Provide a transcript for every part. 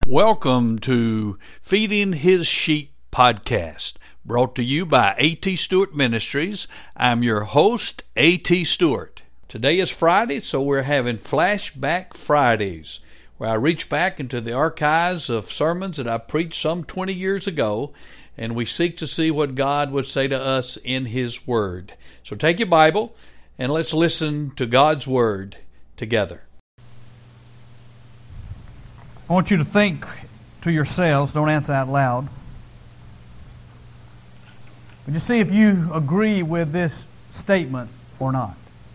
Welcome to Feeding His Sheep podcast, brought to you by A.T. Stewart Ministries. I'm your host, A.T. Stewart. Today is Friday, so we're having Flashback Fridays, where I reach back into the archives of sermons that I preached some 20 years ago, and we seek to see what God would say to us in His Word. So take your Bible, and let's listen to God's Word together. I want you to think to yourselves, don't answer out loud. But just see if you agree with this statement or not.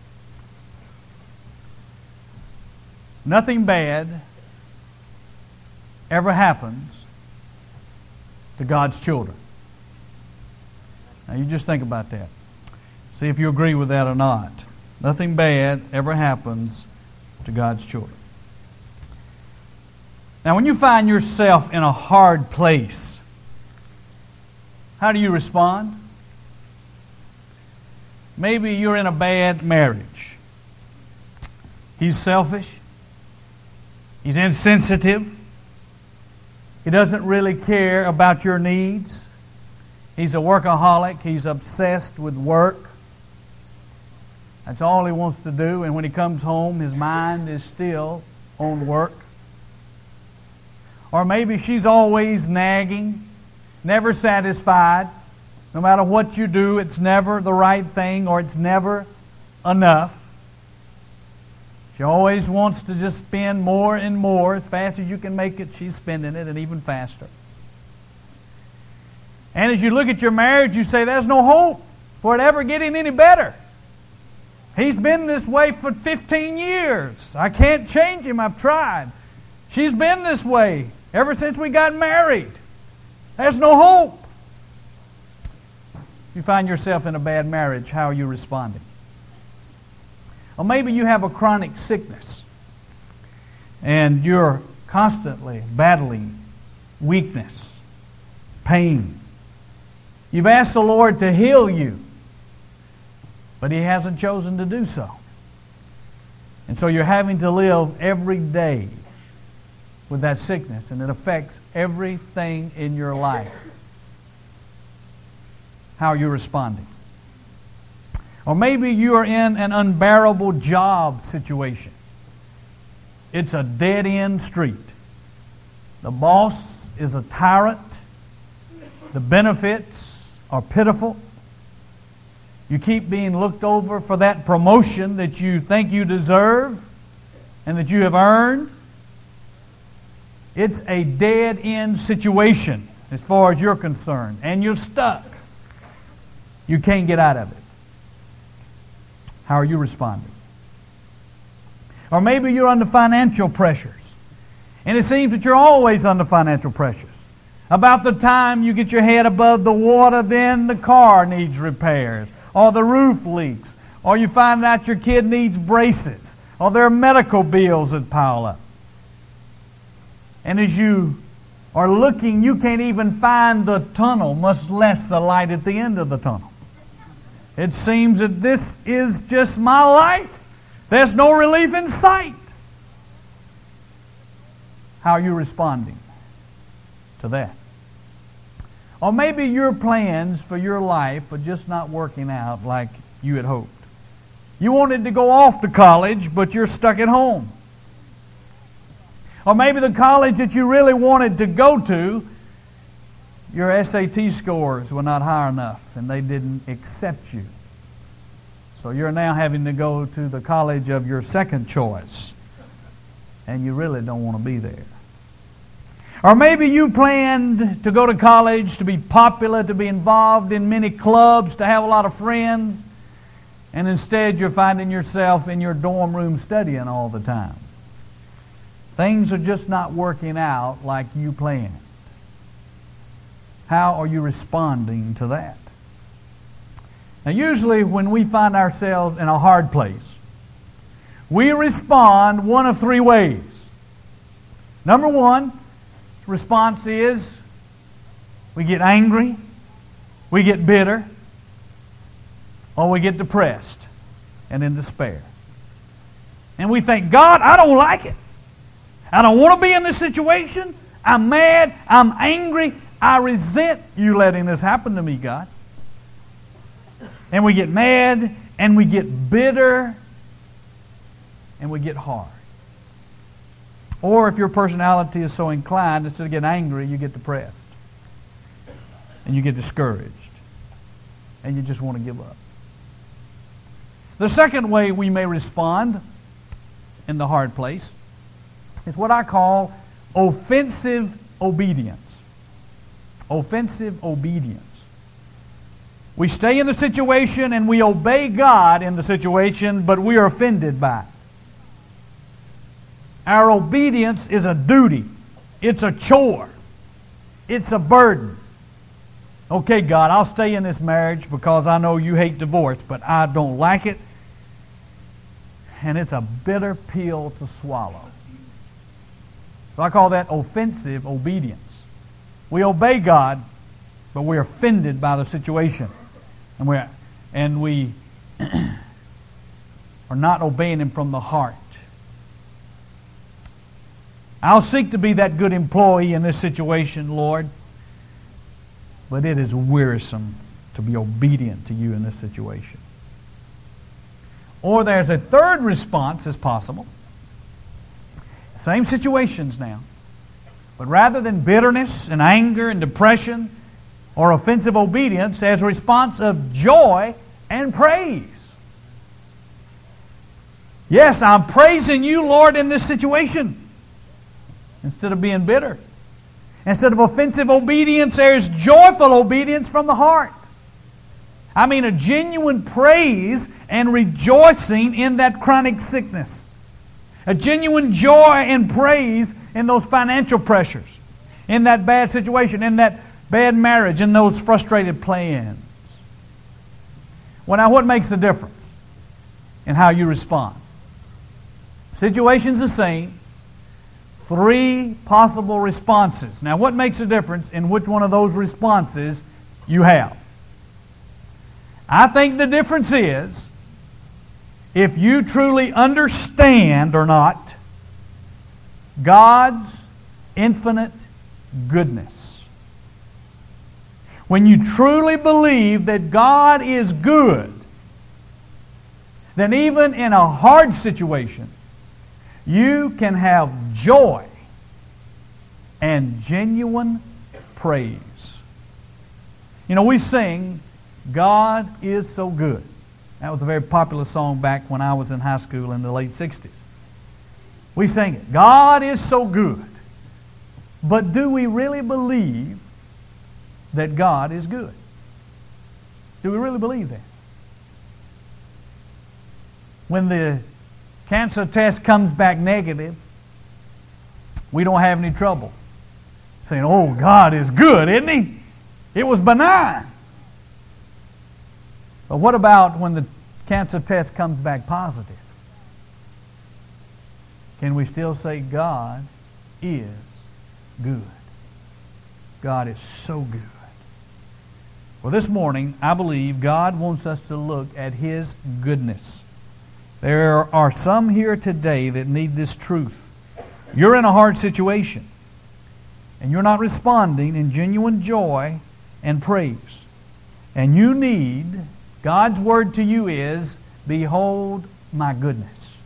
Nothing bad ever happens to God's children. Now you just think about that. See if you agree with that or not. Nothing bad ever happens to God's children. Now, when you find yourself in a hard place, how do you respond? Maybe you're in a bad marriage. He's selfish. He's insensitive. He doesn't really care about your needs. He's a workaholic. He's obsessed with work. That's all he wants to do. And when he comes home, his mind is still on work. Or maybe she's always nagging, never satisfied. No matter what you do, it's never the right thing or it's never enough. She always wants to just spend more and more. As fast as you can make it, she's spending it, and even faster. And as you look at your marriage, you say, there's no hope for it ever getting any better. He's been this way for 15 years. I can't change him. I've tried. She's been this way ever since we got married. There's no hope. You find yourself in a bad marriage, how are you responding? Or maybe you have a chronic sickness and you're constantly battling weakness, pain. You've asked the Lord to heal you, but He hasn't chosen to do so. And so you're having to live every day with that sickness, and it affects everything in your life. How are you responding? Or maybe you are in an unbearable job situation. It's a dead-end street. The boss is a tyrant. The benefits are pitiful. You keep being looked over for that promotion that you think you deserve and that you have earned. It's a dead-end situation as far as you're concerned, and you're stuck. You can't get out of it. How are you responding? Or maybe you're under financial pressures, and it seems that you're always under financial pressures. About the time you get your head above the water, then the car needs repairs, or the roof leaks, or you find out your kid needs braces, or there are medical bills that pile up. And as you are looking, you can't even find the tunnel, much less the light at the end of the tunnel. It seems that this is just my life. There's no relief in sight. How are you responding to that? Or maybe your plans for your life are just not working out like you had hoped. You wanted to go off to college, but you're stuck at home. Or maybe the college that you really wanted to go to, your SAT scores were not high enough and they didn't accept you. So you're now having to go to the college of your second choice, and you really don't want to be there. Or maybe you planned to go to college, to be popular, to be involved in many clubs, to have a lot of friends, and instead you're finding yourself in your dorm room studying all the time. Things are just not working out like you planned. How are you responding to that? Now, usually when we find ourselves in a hard place, we respond one of three ways. Number one, response is we get angry, we get bitter, or we get depressed and in despair. And we think, God, I don't like it. I don't want to be in this situation. I'm mad. I'm angry. I resent you letting this happen to me, God. And we get mad, and we get bitter, and we get hard. Or if your personality is so inclined, instead of getting angry, you get depressed. And you get discouraged. And you just want to give up. The second way we may respond in the hard place is what I call offensive obedience. Offensive obedience. We stay in the situation and we obey God in the situation, but we are offended by it. Our obedience is a duty. It's a chore. It's a burden. Okay, God, I'll stay in this marriage because I know you hate divorce, but I don't like it. And it's a bitter pill to swallow. So I call that offensive obedience. We obey God, but we're offended by the situation. And we are not obeying Him from the heart. I'll seek to be that good employee in this situation, Lord. But it is wearisome to be obedient to you in this situation. Or there's a third response as possible. Same situations now. But rather than bitterness and anger and depression or offensive obedience, there's a response of joy and praise. Yes, I'm praising you, Lord, in this situation. Instead of being bitter. Instead of offensive obedience, there's joyful obedience from the heart. I mean a genuine praise and rejoicing in that chronic sickness. A genuine joy and praise in those financial pressures. In that bad situation, in that bad marriage, in those frustrated plans. Well, now what makes the difference in how you respond? Situation's the same. 3 possible responses. Now, what makes a difference in which one of those responses you have? I think the difference is if you truly understand or not God's infinite goodness. When you truly believe that God is good, then even in a hard situation, you can have joy and genuine praise. You know, we sing, God is so good. That was a very popular song back when I was in high school in the late 60s. We sing it, God is so good. But do we really believe that God is good? Do we really believe that? When the cancer test comes back negative, we don't have any trouble saying, oh, God is good, isn't He? It was benign. But what about when the cancer test comes back positive? Can we still say God is good? God is so good. Well, this morning, I believe God wants us to look at His goodness. There are some here today that need this truth. You're in a hard situation, and you're not responding in genuine joy and praise. And you need, God's word to you is, behold my goodness.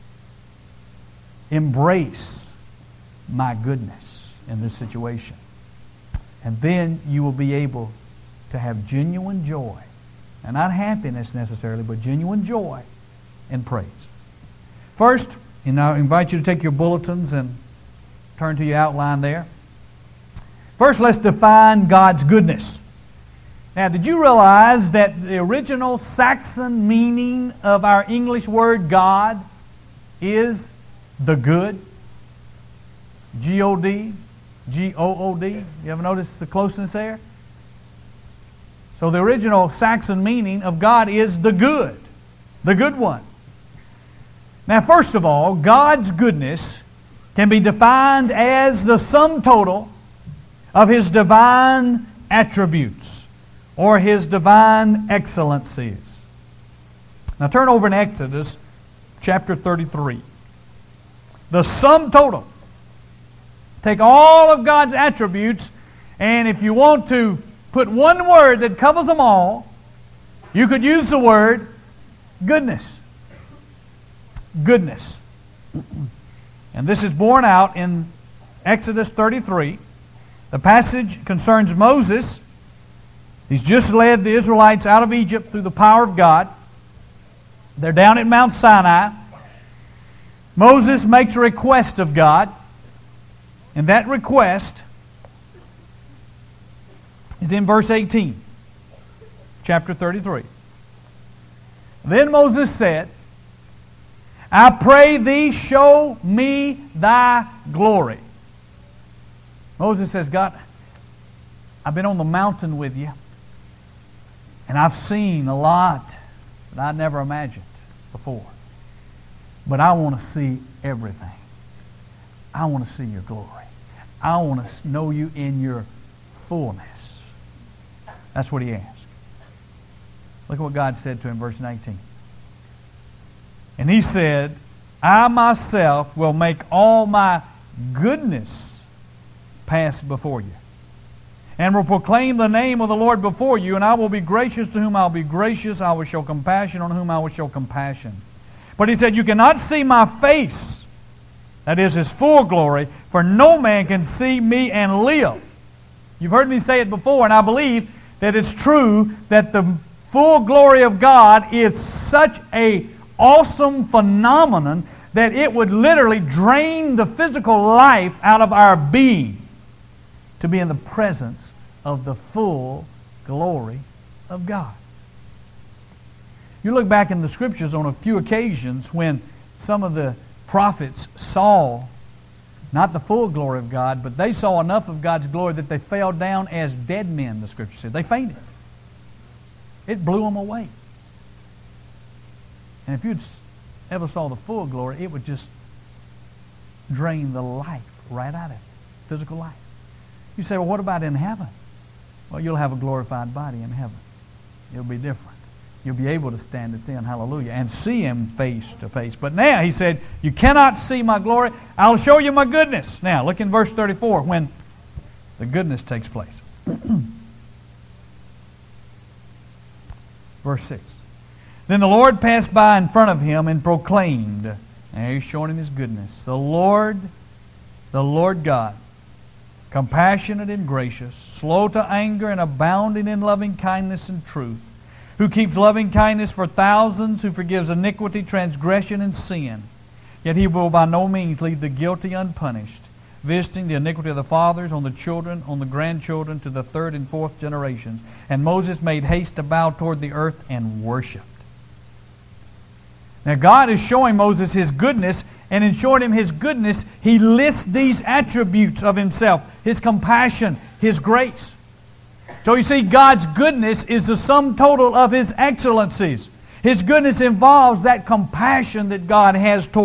Embrace my goodness in this situation. And then you will be able to have genuine joy. And not happiness necessarily, but genuine joy and praise. First, I invite you to take your bulletins and turn to your outline there. First, let's define God's goodness. Now, did you realize that the original Saxon meaning of our English word God is the good? G-O-D, G-O-O-D. You ever notice the closeness there? So the original Saxon meaning of God is the good one. Now, first of all, God's goodness can be defined as the sum total of His divine attributes or His divine excellencies. Now, turn over in Exodus chapter 33. The sum total Take all of God's attributes, and if you want to put one word that covers them all, you could use the word goodness. Goodness. And this is borne out in Exodus 33. The passage concerns Moses. He's just led the Israelites out of Egypt through the power of God. They're down at Mount Sinai. Moses makes a request of God. And that request is in verse 18, chapter 33. Then Moses said, I pray thee, show me thy glory. Moses says, God, I've been on the mountain with you, and I've seen a lot that I never imagined before. But I want to see everything. I want to see your glory. I want to know you in your fullness. That's what he asked. Look at what God said to him, verse 19. And he said, I myself will make all my goodness pass before you, and will proclaim the name of the Lord before you, and I will be gracious to whom I will be gracious, I will show compassion on whom I will show compassion. But he said, you cannot see my face, that is His full glory, for no man can see me and live. You've heard me say it before, and I believe that it's true that the full glory of God is such an awesome phenomenon that it would literally drain the physical life out of our being to be in the presence of the full glory of God. You look back in the Scriptures on a few occasions when some of the prophets saw not the full glory of God, but they saw enough of God's glory that they fell down as dead men, the Scripture said. They fainted. It blew them away. And if you ever saw the full glory, it would just drain the life right out of it, physical life. You say, well, what about in heaven? Well, you'll have a glorified body in heaven. It'll be different. You'll be able to stand it then, hallelujah, and see Him face to face. But now, He said, you cannot see my glory. I'll show you my goodness. Now, look in verse 34 when the goodness takes place. Verse 6. Then the Lord passed by in front of him and proclaimed, and He's showing him His goodness, the Lord God, compassionate and gracious, slow to anger and abounding in loving kindness and truth, who keeps loving kindness for thousands, who forgives iniquity, transgression, and sin. Yet He will by no means leave the guilty unpunished, visiting the iniquity of the fathers on the children, on the grandchildren, to the third and fourth generations. And Moses made haste to bow toward the earth and worshipped. Now God is showing Moses His goodness, and in showing him His goodness, He lists these attributes of Himself: His compassion, His grace. So you see, God's goodness is the sum total of His excellencies. His goodness involves that compassion that God has toward